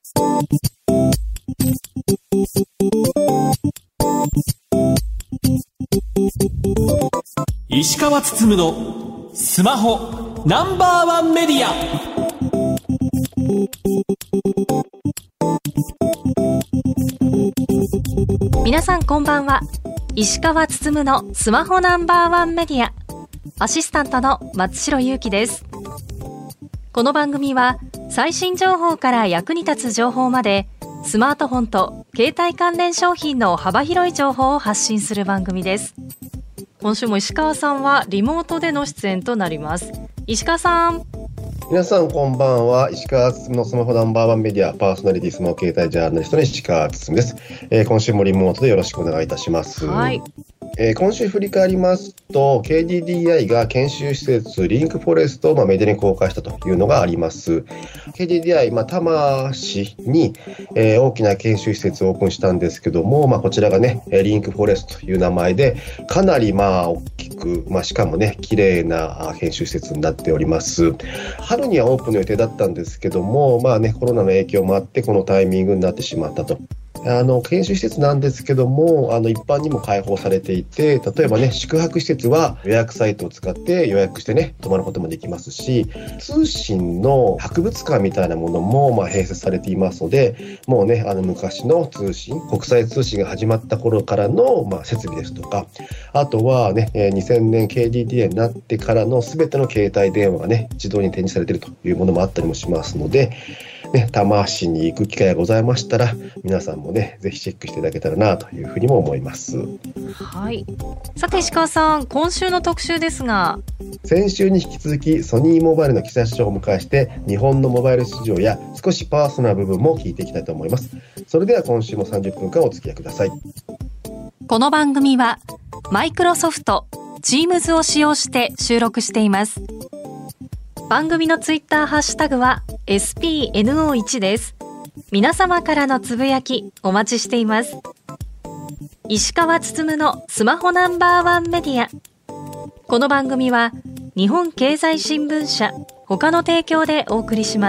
石川つつむのスマホナンバーワンメディア。 皆さんこんばんは。石川つつむのスマホナンバーワンメディア、アシスタントの松代ゆうきです。この番組は最新情報から役に立つ情報まで、スマートフォンと携帯関連商品の幅広い情報を発信する番組です。今週も石川さんはリモートでの出演となります。石川さん。 皆さんこんばんは。石川つつむのスマホナンバーワンメディアパーソナリティスマホ携帯ジャーナリストの石川つつむです。今週もリモートでよろしくお願いいたします。はい。今週振り返りますと KDDI が研修施設リンクフォレストをメディアに公開したというのがあります。 KDDI、多摩市に、大きな研修施設をオープンしたんですけども、こちらがねリンクフォレストという名前でかなり大きく、しかもね綺麗な研修施設になっております。春にはオープンの予定だったんですけども、コロナの影響もあってこのタイミングになってしまったと。研修施設なんですけども、一般にも開放されていて、例えばね、宿泊施設は予約サイトを使って予約してね、泊まることもできますし、通信の博物館みたいなものも併設されていますので、もうね、昔の通信、国際通信が始まった頃からの設備ですとか、あとはね、2000年 KDDI になってからの全ての携帯電話がね、自動に展示されているというものもあったりもしますので、多摩市に行く機会がございましたら、皆さんもねぜひチェックしていただけたらなというふうにも思います。 はい。さて石川さん、今週の特集ですが、 先週に引き続きソニーモバイルの岸田社長をお迎えして日本のモバイル市場や少しパーソナルな部分も聞いていきたいと思います。それでは今週も30分間お付き合いください。 この番組はマイクロソフト Teams を使用して収録しています。番組のツイッターハッシュタグは SPNO1 です。皆様からのつぶやきお待ちしています。石川つつむのスマホナンバーワンメディア。この番組は日本経済新聞社他の提供でお送りします。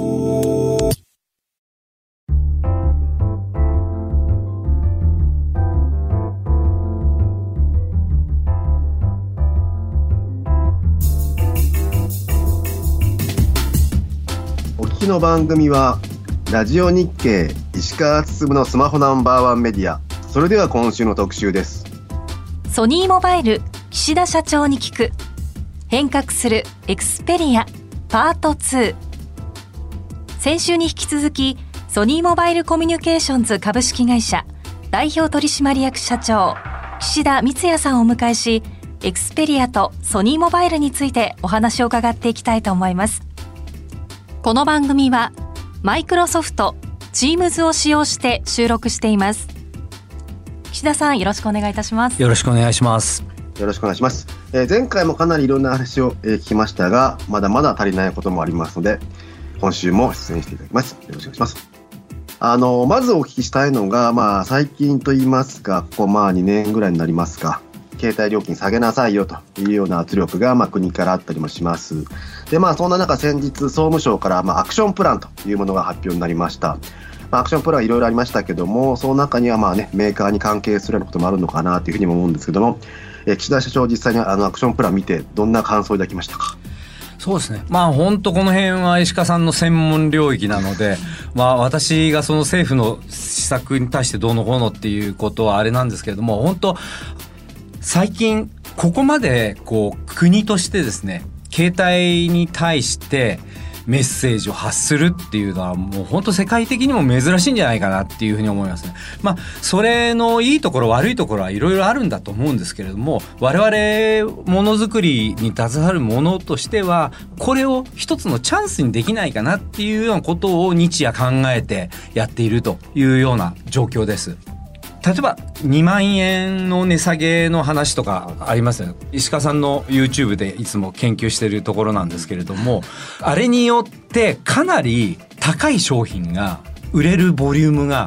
お聞きの番組はラジオ日経石川つつむのスマホナンバーワンメディア。それでは今週の特集です。 ソニーモバイル岸田社長に聞く、変革するエクスペリアパート2。先週に引き続きソニーモバイルコミュニケーションズ株式会社代表取締役社長岸田光也さんをお迎えし、エクスペリアとソニーモバイルについてお話を伺っていきたいと思います。この番組はマイクロソフト Teams を使用して収録しています。岸田さん、よろしくお願いいたします。 よろしくお願いします。 よろしくお願いします。前回もかなりいろんな話を聞きましたが、まだまだ足りないこともありますので、今週も出演していただきます。よろしくお願いします。まずお聞きしたいのが、最近といいますか、ここ2年ぐらいになりますか、携帯料金下げなさいよというような圧力が国からあったりもします。で、そんな中先日総務省からアクションプランというものが発表になりました。アクションプランはいろいろありましたけども、その中にはメーカーに関係するようなこともあるのかなというふうにも思うんですけども、岸田社長、実際にアクションプラン見てどんな感想をいただきましたか？ そうですね、本当この辺は石川さんの専門領域なので、私がその政府の施策に対してどうのこうのっていうことはあれなんですけれども、本当最近ここまで国としてですね、携帯に対してメッセージを発するっていうのはもう本当世界的にも珍しいんじゃないかなっていうふうに思いますね。それのいいところ悪いところはいろいろあるんだと思うんですけれども、我々ものづくりに携わるものとしてはこれを一つのチャンスにできないかなっていうようなことを日夜考えてやっているというような状況です。例えば2万円の値下げの話とかありますよね。石川さんの YouTube でいつも研究しているところなんですけれども、あれによってかなり高い商品が売れるボリュームが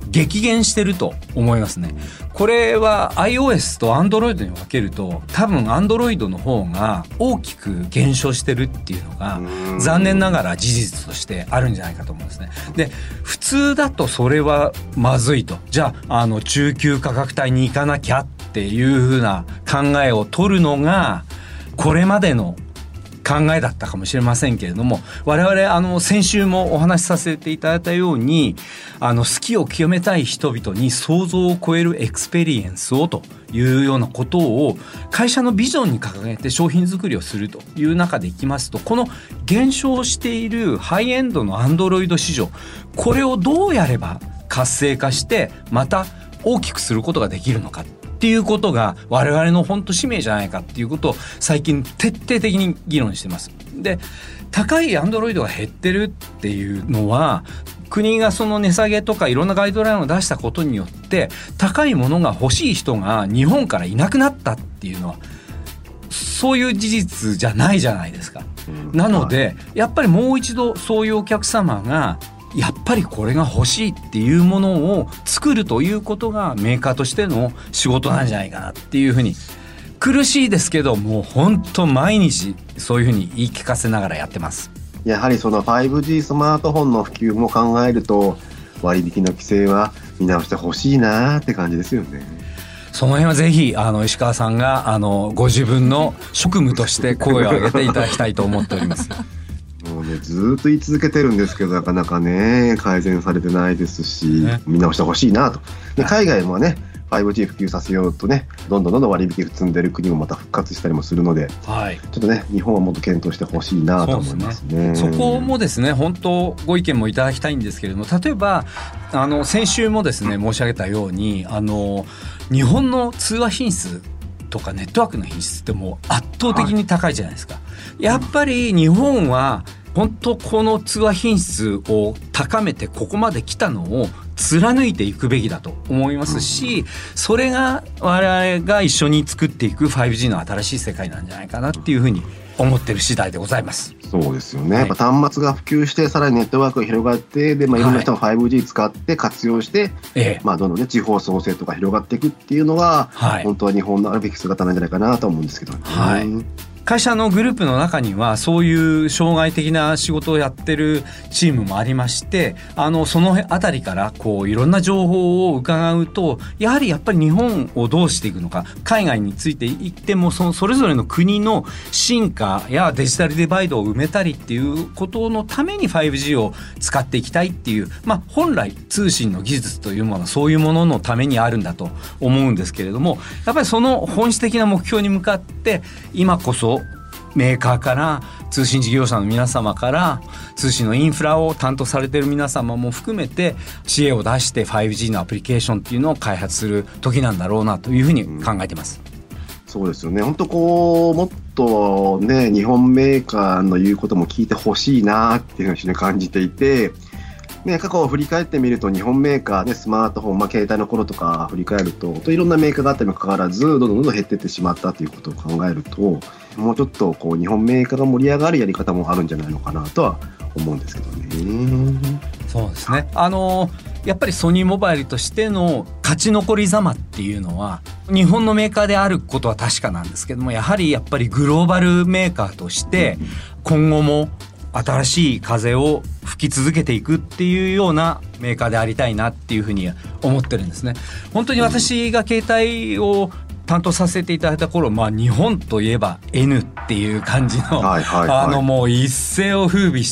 激減してると思いますね。これは iOS と Android に分けると多分 Android の方が大きく減少してるっていうのが残念ながら事実としてあるんじゃないかと思うんですね。で、普通だとそれはまずいと、じゃあ中級価格帯に行かなきゃっていう風な考えを取るのがこれまでの考えだったかもしれませんけれども、我々先週もお話しさせていただいたように好きを極めたい人々に想像を超えるエクスペリエンスをというようなことを会社のビジョンに掲げて商品作りをするという中でいきますと、この減少しているハイエンドの Android 市場、これをどうやれば活性化してまた大きくすることができるのかっていうことが我々の本当使命じゃないかっていうことを最近徹底的に議論してます。で、高いアンドロイドが減ってるっていうのは国がその値下げとかいろんなガイドラインを出したことによって高いものが欲しい人が日本からいなくなったっていうのはそういう事実じゃないじゃないですか。なのでやっぱりもう一度そういうお客様がやっぱりこれが欲しいっていうものを作るということがメーカーとしての仕事なんじゃないかなっていうふうに、苦しいですけどもう本当毎日そういうふうに言い聞かせながらやってます。 やはりその 5G スマートフォンの普及も考えると割引の規制は見直してほしいなって感じですよね。 その辺はぜひ石川さんがご自分の職務として声を上げていただきたいと思っております。 もうね、ずっと言い続けてるんですけどなかなかね改善されてないですし、見直してほしいなと。で、海外もね 5G 普及させようとねどんどん割引積んでる国もまた復活したりもするので、はい、ちょっとね日本はもっと検討してほしいなと思いますね。 そこもですね本当ご意見もいただきたいんですけれども、例えば先週もですね申し上げたように日本の通話品質とかネットワークの品質ってもう圧倒的に高いじゃないですか。はい、やっぱり日本は本当この通話品質を高めてここまで来たのを貫いていくべきだと思いますし、それが我々が一緒に作っていく 5G の新しい世界なんじゃないかなっていうふうに思ってる次第でございます。 そうですよね、はい、やっぱ端末が普及してさらにネットワークが広がってで、いろんな人が 5G 使って活用して、どんどんね地方創生とか広がっていくっていうのが、本当は日本のあるべき姿なんじゃないかなと思うんですけどね。はい、 会社のグループの中にはそういう障害的な仕事をやってるチームもありまして、そのあたりからいろんな情報を伺うと、やっぱり日本をどうしていくのか、海外についていってもそれぞれの国の進化やデジタルディバイドを埋めたりっていうことのために 5G を使っていきたいっていう、本来通信の技術というものはそういうもののためにあるんだと思うんですけれども、やっぱりその本質的な目標に向かって今こそメーカーから通信事業者の皆様から通信のインフラを担当されている皆様も含めて知恵を出して 5G のアプリケーションっていうのを開発する時なんだろうなというふうに考えています。 そうですよね。本当もっとね日本メーカーの言うことも聞いてほしいなっていうふうに感じていて、過去を振り返ってみると日本メーカー、スマートフォン、携帯の頃とか振り返るといろんなメーカーがあったにもかかわらずどんどん減っていってしまったということを考えると、もうちょっと日本メーカーが盛り上がるやり方もあるんじゃないのかなとは思うんですけどね。 そうですね。やっぱりソニーモバイルとしての勝ち残りざまっていうのは日本のメーカーであることは確かなんですけども、やっぱりグローバルメーカーとして今後も新しい風を吹き続けていくっていうようなメーカーでありたいなっていうふうに思ってるんですね。本当に私が携帯を担当させていただいた頃、日本といえば N っていう感じの、もう一世を風靡した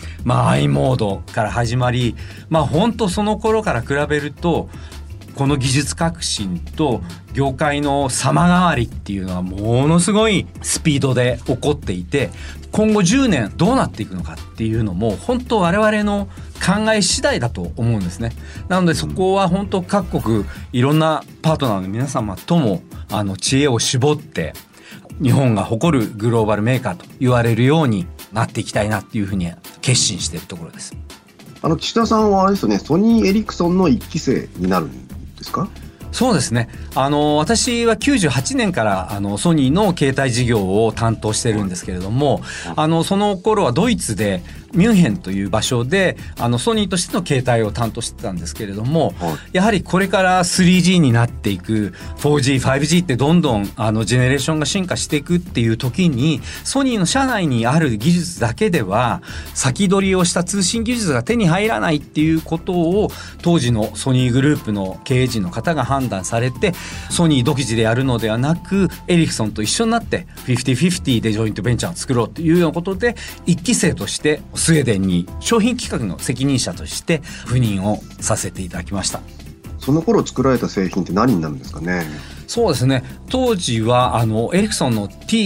、i モードから始まり、本当その頃から比べるとこの技術革新と業界の様変わりっていうのはものすごいスピードで起こっていて、今後10年どうなっていくのかっていうのも本当我々の考え次第だと思うんですね。なのでそこは本当各国いろんなパートナーの皆様とも知恵を絞って日本が誇るグローバルメーカーと言われるようになっていきたいなっていうふうに決心しているところです。 岸田さんはあれですよね、ソニーエリクソンの1期生になるんですか？ そうですね。私は98年からソニーの携帯事業を担当してるんですけれども、その頃はドイツでミュンヘンという場所でソニーとしての携帯を担当してたんですけれども、やはりこれから 3G になっていく 4G、5G ってどんどんジェネレーションが進化していくっていう時に、ソニーの社内にある技術だけでは先取りをした通信技術が手に入らないっていうことを当時のソニーグループの経営陣の方が判断されて、ソニー独自でやるのではなくエリクソンと一緒になって 50-50 でジョイントベンチャーを作ろうというようなことで、1期生としてスウェーデンに商品企画の責任者として赴任をさせていただきました。 その頃作られた製品って何になるんですかね。 そうですね、当時はエリクソンの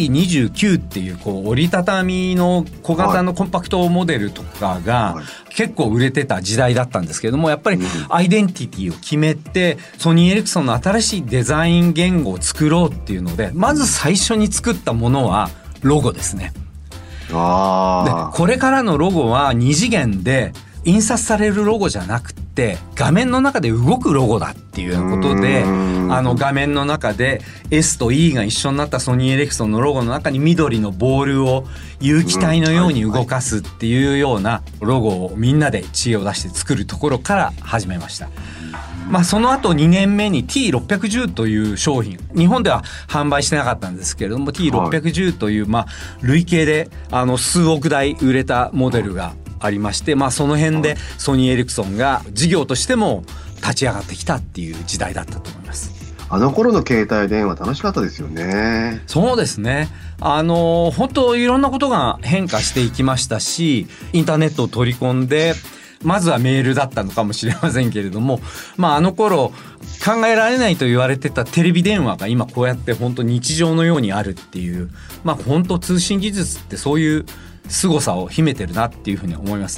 T29 っていう折りたたみの小型のコンパクトモデルとかが結構売れてた時代だったんですけれども、やっぱりアイデンティティを決めてソニーエリクソンの新しいデザイン言語を作ろうっていうので、まず最初に作ったものはロゴですね。でこれからのロゴは2次元で印刷されるロゴじゃなくて画面の中で動くロゴだっていうようなことで、画面の中で S と E が一緒になったソニーエリクソンのロゴの中に緑のボールを有機体のように動かすっていうようなロゴをみんなで知恵を出して作るところから始めました。その後2年目に T610 という商品、日本では販売してなかったんですけれども、T610 という累計で数億台売れたモデルがありまして、その辺でソニーエリクソンが事業としても立ち上がってきたっていう時代だったと思います。 あの頃の携帯電話楽しかったですよね。 そうですね。本当いろんなことが変化していきましたし、インターネットを取り込んで、まずはメールだったのかもしれませんけれども、あの頃考えられないと言われてたテレビ電話が今こうやって本当日常のようにあるっていう、本当通信技術ってそういう凄さを秘めてるなっていうふうに思います。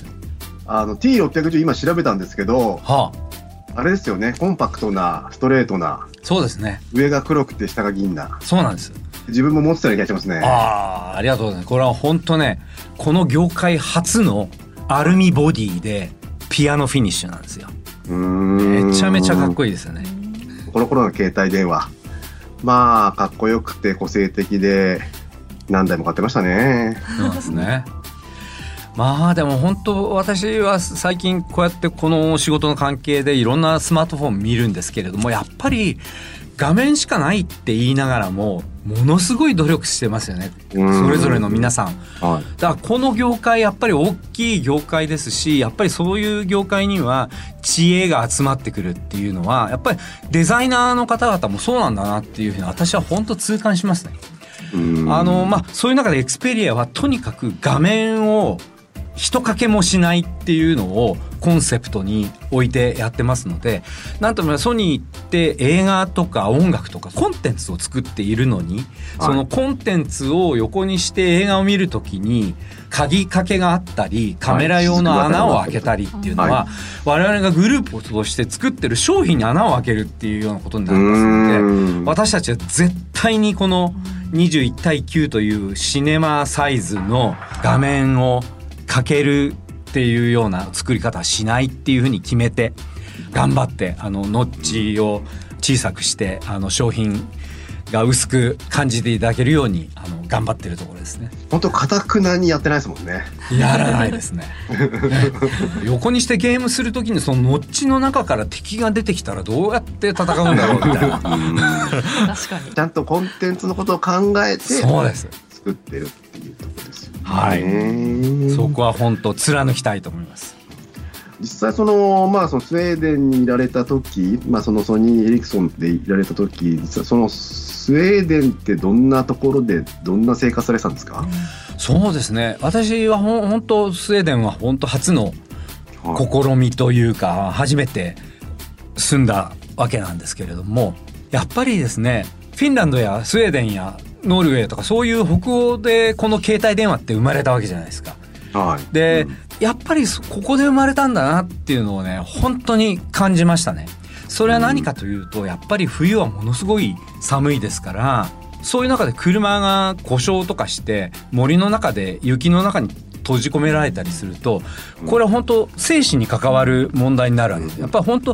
T610 今調べたんですけど、あれですよね、コンパクトなストレートな。 そうですね。 上が黒くて下が銀な。 そうなんです。 自分も持ってたような気がしますね。 ありがとうございます。これは本当ね、この業界初のアルミボディでピアノフィニッシュなんですよ。めちゃめちゃかっこいいですよね。 この頃の携帯電話、かっこよくて個性的で何台も買ってましたね。 そうですね。でも本当私は最近こうやってこの仕事の関係でいろんなスマートフォン見るんですけれども、やっぱり画面しかないって言いながらもものすごい努力してますよね、それぞれの皆さん。だからこの業界やっぱり大きい業界ですし、やっぱりそういう業界には知恵が集まってくるっていうのはやっぱりデザイナーの方々もそうなんだなっていうふうに私は本当痛感しますね。そういう中でエクスペリアはとにかく画面を一かけもしないっていうのをコンセプトに置いてやってますので、なんともソニーって映画とか音楽とかコンテンツを作っているのに、そのコンテンツを横にして映画を見るときに鍵かけがあったりカメラ用の穴を開けたりっていうのは、我々がグループとして作ってる商品に穴を開けるっていうようなことになりますので、私たちは絶対にこの21対9というシネマサイズの画面をかけるっていうような作り方はしないっていうふうに決めて頑張ってノッチを小さくして商品が薄く感じていただけるように頑張ってるところですね。 本当堅くなにやってないですもんね。 やらないですね。横にしてゲームするときにそのノッチの中から敵が出てきたらどうやって戦うんだろうみたいな。確かにちゃんとコンテンツのことを考えてそうです作ってるっていうところですよね。 そこは本当貫きたいと思います。 実際そのスウェーデンにいられた時、そのソニーエリクソンでいられた時、実はそのスウェーデンってどんなところでどんな生活されてたんですか？ そうですね、私は本当スウェーデンは本当初の試みというか、初めて住んだわけなんですけれども、やっぱりですね、フィンランドやスウェーデンやノルウェーとかそういう北欧でこの携帯電話って生まれたわけじゃないですか。で、やっぱりここで生まれたんだなっていうのをね、本当に感じましたね。それは何かというと、やっぱり冬はものすごい寒いですから、そういう中で車が故障とかして森の中で雪の中に閉じ込められたりすると、これは本当生死に関わる問題になるわけです。やっぱり本当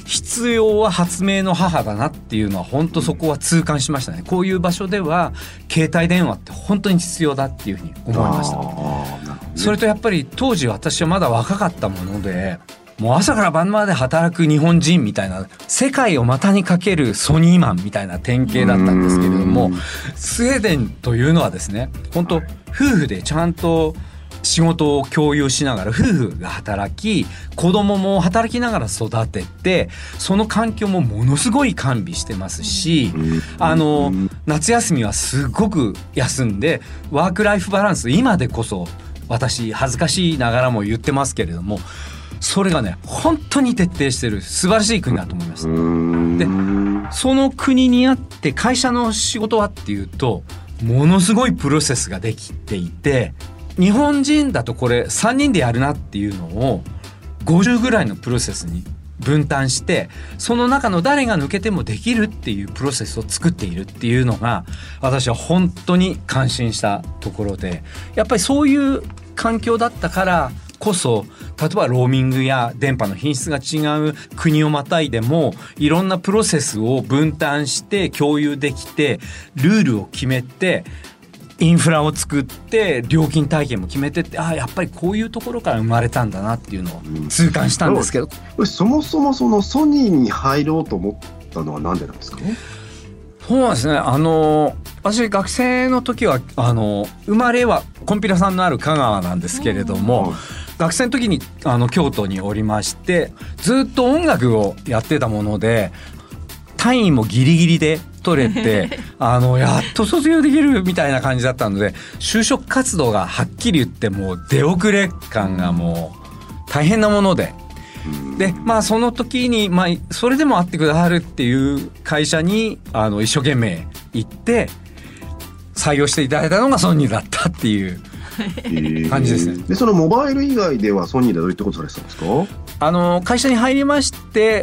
必要は発明の母だなっていうのは本当そこは痛感しましたね。こういう場所では携帯電話って本当に必要だっていうふうに思いました。それとやっぱり当時私はまだ若かったもので、もう朝から晩まで働く日本人みたいな、世界を股にかけるソニーマンみたいな典型だったんですけれども、スウェーデンというのはですね、本当夫婦でちゃんと仕事を共有しながら、夫婦が働き、子供も働きながら育てて、その環境もものすごい完備してますし、夏休みはすごく休んで、ワークライフバランス、今でこそ私恥ずかしいながらも言ってますけれども、それがね本当に徹底してる素晴らしい国だと思いました。でその国にあって会社の仕事はっていうと、ものすごいプロセスができていて、日本人だとこれ3人でやるなっていうのを50ぐらいのプロセスに分担して、その中の誰が抜けてもできるっていうプロセスを作っているっていうのが、私は本当に感心したところで、やっぱりそういう環境だったからこそ、例えばローミングや電波の品質が違う国をまたいでも、いろんなプロセスを分担して共有できて、ルールを決めて、インフラを作って料金体系も決めてって、やっぱりこういうところから生まれたんだなっていうのを痛感したんですけど、 そもそもそのソニーに入ろうと思ったのは何でなんですかね。 そうですね、私学生の時は生まれはコンピラさんのある香川なんですけれども、学生の時に京都におりまして、ずっと音楽をやってたもので、単位もギリギリで取れてやっと卒業できるみたいな感じだったので、就職活動がはっきり言ってもう出遅れ感がもう大変なもので、その時にそれでも会ってくださるっていう会社に一生懸命行って採用していただいたのがソニーだったっていう感じですね。 でそのモバイル以外ではソニーでどういったことされてたんですか。 会社に入りまして、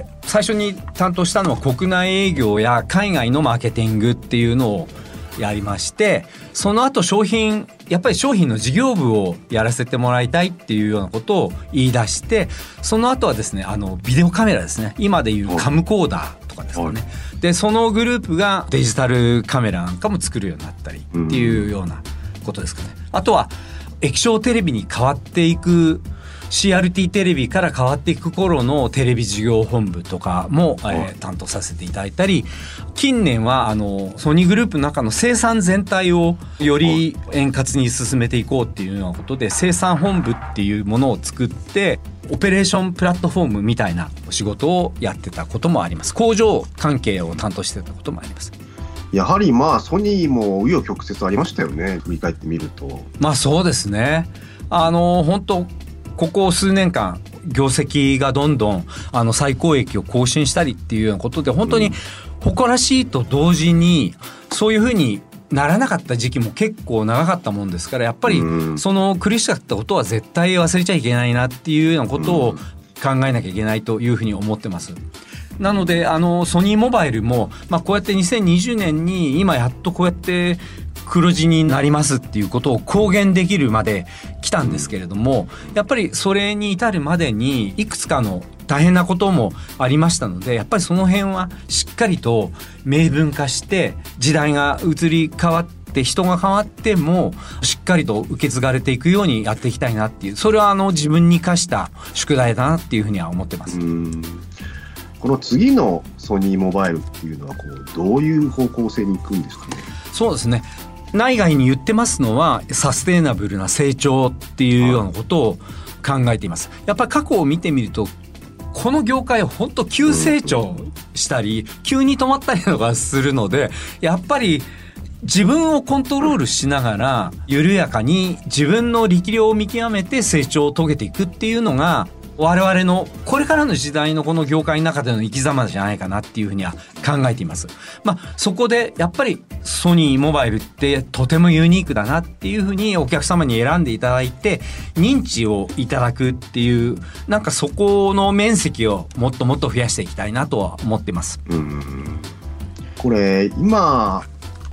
最初に担当したのは国内営業や海外のマーケティングっていうのをやりまして、その後やっぱり商品の事業部をやらせてもらいたいっていうようなことを言い出して、その後はですね、ビデオカメラですね、今でいうカムコーダーとかですかね、でそのグループがデジタルカメラなんかも作るようになったりっていうようなことですかね。あとは液晶テレビに変わっていく、CRT テレビから変わっていく頃のテレビ事業本部とかも、担当させていただいたり、近年はソニーグループの中の生産全体をより円滑に進めていこうっていうようなことで、生産本部っていうものを作ってオペレーションプラットフォームみたいな仕事をやってたこともあります。工場関係を担当してたこともあります。 やはりソニーも紆余曲折ありましたよね、振り返ってみると。 そうですね、本当ここ数年間業績がどんどん最高益を更新したりっていうようなことで、本当に誇らしいと同時に、そういうふうにならなかった時期も結構長かったもんですから、やっぱりその苦しかったことは絶対忘れちゃいけないなっていうようなことを考えなきゃいけないというふうに思ってます。なのでソニーモバイルも、こうやって2020年に今やっとこうやって黒字になりますっていうことを公言できるまで来たんですけれども、やっぱりそれに至るまでにいくつかの大変なこともありましたので、やっぱりその辺はしっかりと明文化して、時代が移り変わって人が変わってもしっかりと受け継がれていくようにやっていきたいなっていう、それは自分に課した宿題だなっていうふうには思ってます。 この次のソニーモバイルっていうのはどういう方向性に行くんですかね。 そうですね、内外に言ってますのはサステナブルな成長っていうようなことを考えています。やっぱり過去を見てみると、この業界は本当急成長したり急に止まったりとかするので、やっぱり自分をコントロールしながら緩やかに自分の力量を見極めて成長を遂げていくっていうのが、我々のこれからの時代のこの業界の中での生き様じゃないかなっていうふうには考えています。そこでやっぱりソニーモバイルってとてもユニークだなっていうふうにお客様に選んでいただいて認知をいただくっていう、そこの面積をもっともっと増やしていきたいなとは思っています。 これ今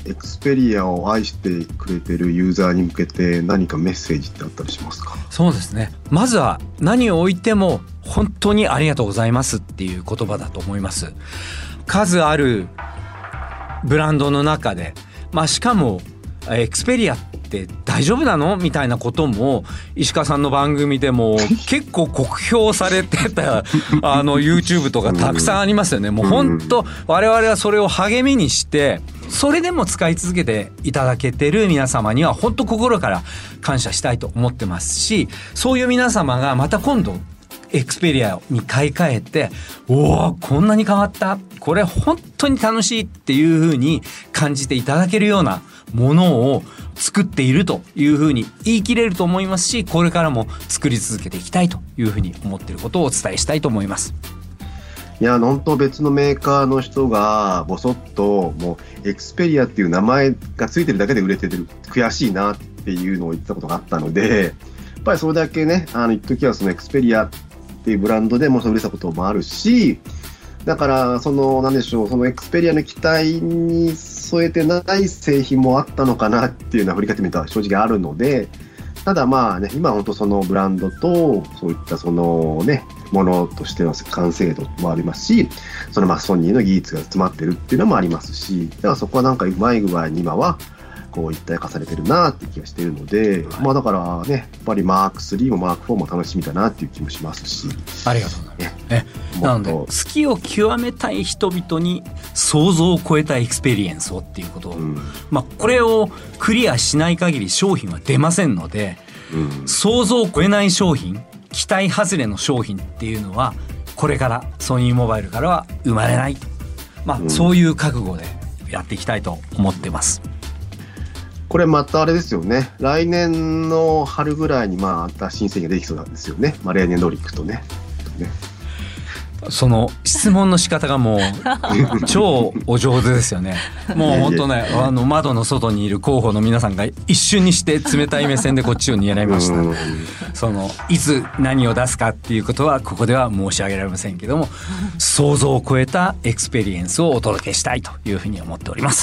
エクスペリアを愛してくれてるユーザーに向けて何かメッセージってあったりしますか？ そうですね。まずは何を置いても本当にありがとうございますっていう言葉だと思います。数あるブランドの中で、しかもエクスペリアって大丈夫なのみたいなことも石川さんの番組でも結構酷評されてたYouTube とかたくさんありますよね。もう本当我々はそれを励みにしてそれでも使い続けていただけてる皆様には本当心から感謝したいと思ってますし、そういう皆様がまた今度エクスペリアに買い替えて、おーこんなに変わった、これ本当に楽しいっていう風に感じていただけるようなものを作っているという風に言い切れると思いますし、これからも作り続けていきたいという風に思っていることをお伝えしたいと思います。 いや本当別のメーカーの人がぼそっともうエクスペリアっていう名前がついてるだけで売れてる、悔しいなっていうのを言ってたことがあったので、やっぱりそれだけね一時はそのエクスペリアっていうブランドでもう売れたこともあるし、だからなんでしょう、そのエクスペリアの期待に添えてない製品もあったのかなっていうのは振り返ってみたら正直あるので、ただ今本当そのブランドとそういったものとしての完成度もありますし、ソニーの技術が詰まってるっていうのもありますし、だからそこはうまい具合に今はこう一体化されてるなって気がしているので、だからねやっぱりマーク3もマーク4も楽しみだなっていう気もしますし。 ありがとうございます。なので好きを極めたい人々に想像を超えたエクスペリエンスをっていうことを、これをクリアしない限り商品は出ませんので、想像を超えない商品、期待外れの商品っていうのはこれからソニーモバイルからは生まれないと、そういう覚悟でやっていきたいと思ってます。 これまたあれですよね、来年の春ぐらいにまた新製品ができそうなんですよね。例年通りいくとね。 その質問の仕方がもう超お上手ですよね。もう本当ね、窓の外にいる候補の皆さんが一瞬にして冷たい目線でこっちを狙いました。いつ何を出すかっていうことはここでは申し上げられませんけども、想像を超えたエクスペリエンスをお届けしたいというふうに思っております。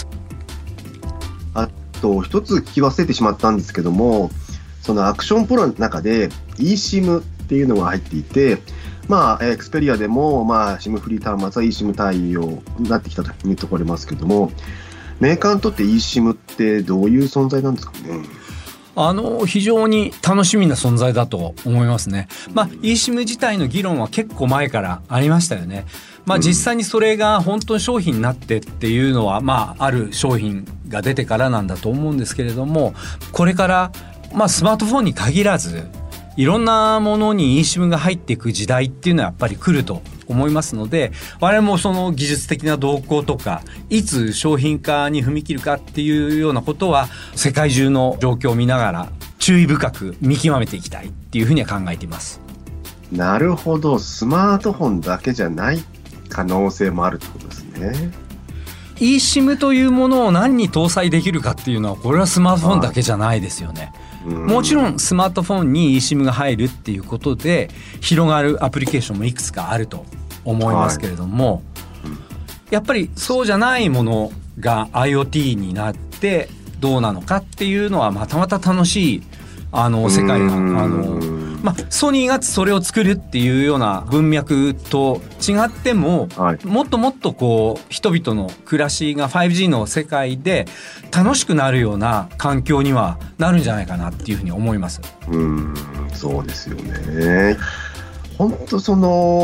一つ聞き忘れてしまったんですけども、そのアクションプロの中で eSIM っていうのが入っていて、エクスペリアでもSIM フリー端末は eSIM 対応になってきたというところありますけども、メーカーにとって eSIM ってどういう存在なんですかね？ 非常に楽しみな存在だと思いますね。eSIM 自体の議論は結構前からありましたよね。実際にそれが本当に商品になってっていうのはある商品が出てからなんだと思うんですけれども、これからスマートフォンに限らずいろんなものに eSIM が入っていく時代っていうのはやっぱり来ると思いますので、我々もその技術的な動向とかいつ商品化に踏み切るかっていうようなことは世界中の状況を見ながら注意深く見極めていきたいっていうふうには考えています。 なるほど、スマートフォンだけじゃない可能性もあるってことですね。 eSIM というものを何に搭載できるかっていうのはこれはスマートフォンだけじゃないですよね。もちろんスマートフォンに eSIM が入るっていうことで広がるアプリケーションもいくつかあると思いますけれども、やっぱりそうじゃないものが IoT になってどうなのかっていうのはまたまた楽しい世界がソニーがそれを作るっていうような文脈と違っても、もっともっと人々の暮らしが 5G の世界で楽しくなるような環境にはなるんじゃないかなっていうふうに思います。 そうですよね。本当ソ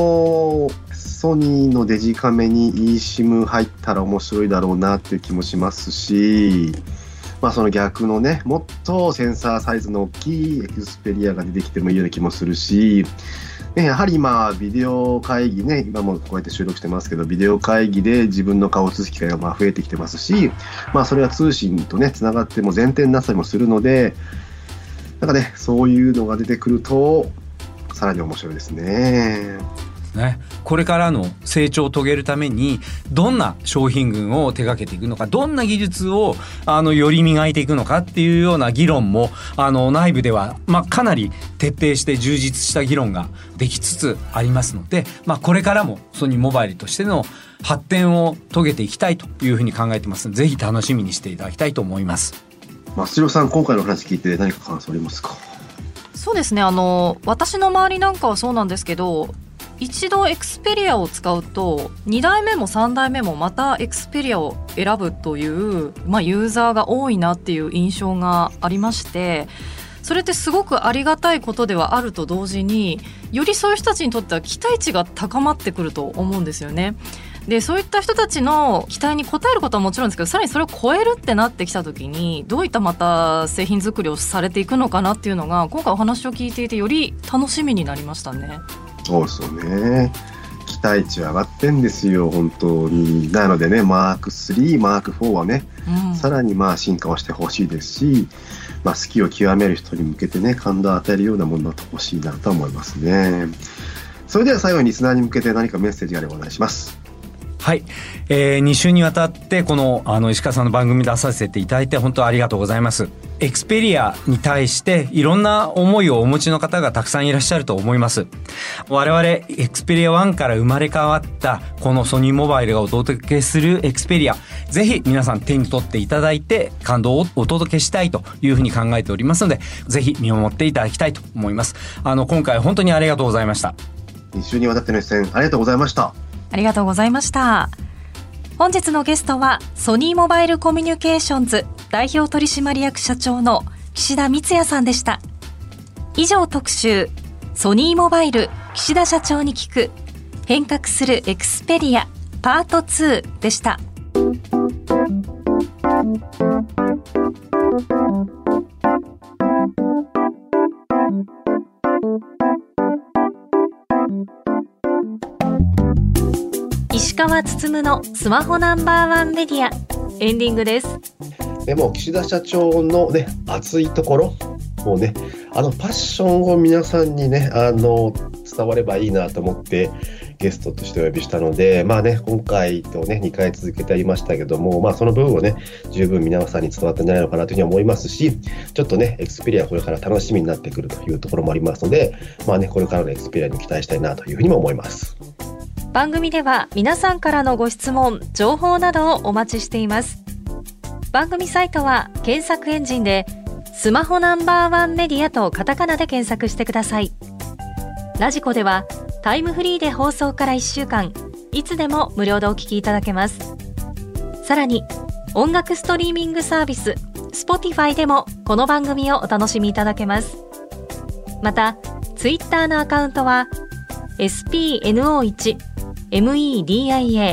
ニーのデジカメに eSIM 入ったら面白いだろうなっていう気もしますし、その逆のね、もっとセンサーサイズの大きいエクスペリアが出てきてもいいような気もするし、やはり今ビデオ会議ね、今もこうやって収録してますけど、ビデオ会議で自分の顔を映す機会が増えてきてますし、それは通信とねつながっても前提になったりもするので、そういうのが出てくるとさらに面白いですね。 ね、これからの成長を遂げるためにどんな商品群を手掛けていくのか、どんな技術をより磨いていくのかっていうような議論も内部では、かなり徹底して充実した議論ができつつありますので、これからもソニーモバイルとしての発展を遂げていきたいというふうに考えてますので、ぜひ楽しみにしていただきたいと思います。 松代さん、今回の話聞いて何か感想ありますか？ そうですね、私の周りなんかはそうなんですけど、一度エクスペリアを使うと2代目も3代目もまたエクスペリアを選ぶという、ユーザーが多いなっていう印象がありまして、それってすごくありがたいことではあると同時に、よりそういう人たちにとっては期待値が高まってくると思うんですよね。で、そういった人たちの期待に応えることはもちろんですけど、さらにそれを超えるってなってきた時にどういったまた製品作りをされていくのかなっていうのが、今回お話を聞いていてより楽しみになりましたね。 そうですよね。期待値上がってんですよ、本当に。なのでね、マーク3、マーク4はね、さらに進化をしてほしいですし、好きを極める人に向けてね、感動を与えるようなものになってほしいなと思いますね。それでは最後にリスナーに向けて何かメッセージがあればお願いします。 はい、2週にわたってこの石川さんの番組出させていただいて本当ありがとうございます。エクスペリアに対していろんな思いをお持ちの方がたくさんいらっしゃると思います。我々エクスペリア1から生まれ変わったこのソニーモバイルがお届けするエクスペリア、ぜひ皆さん手に取っていただいて感動をお届けしたいというふうに考えておりますので、ぜひ見守っていただきたいと思います。今回本当にありがとうございました。 2週にわたっての出演ありがとうございました。 ありがとうございました。本日のゲストはソニーモバイルコミュニケーションズ代表取締役社長の岸田光也さんでした。以上、特集ソニーモバイル岸田社長に聞く変革するエクスペリアパート2でした。石川つつむのスマホナンバー1メディア、エンディングです。 でも岸田社長のね、熱いところもうね、パッションを皆さんにね、伝わればいいなと思ってゲストとしてお呼びしたので、今回とね2回続けてありましたけども、その部分をね十分皆さんに伝わったんじゃないのかなというふうに思いますし、ちょっとねエクスペリアこれから楽しみになってくるというところもありますので、これからのエクスペリアに期待したいなというふうにも思います。 番組では皆さんからのご質問、情報などをお待ちしています。番組サイトは検索エンジンでスマホナンバー1メディアとカタカナで検索してください。ラジコではタイムフリーで放送から1週間いつでも無料でお聞きいただけます。さらに音楽ストリーミングサービス Spotify でもこの番組をお楽しみいただけます。またツイッターのアカウントは SPNO1 MEDIA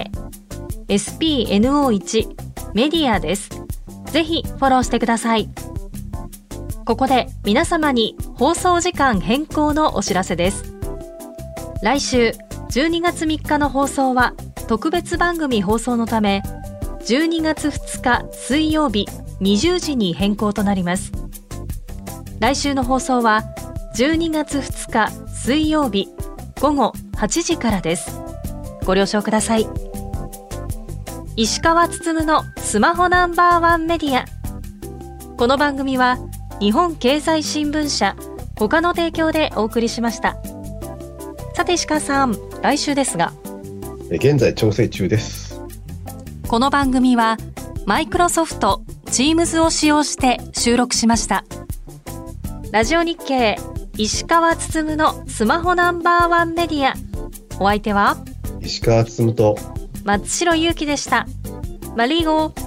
SPNO1 メディアです。ぜひフォローしてください。ここで皆様に放送時間変更のお知らせです。来週12月3日の放送は特別番組放送のため、12月2日水曜日20時に変更となります。来週の放送は12月2日水曜日午後8時からです。ご了承ください。石川つつむのスマホナンバー1メディア。この番組は日本経済新聞社他の提供でお送りしました。さて石川さん、来週ですが現在調整中です。 この番組はマイクロソフト Teams を使用して収録しました。ラジオ日経石川つつむのスマホナンバー1メディア、お相手は石川つつむと松代ゆうきでした。マリーゴー。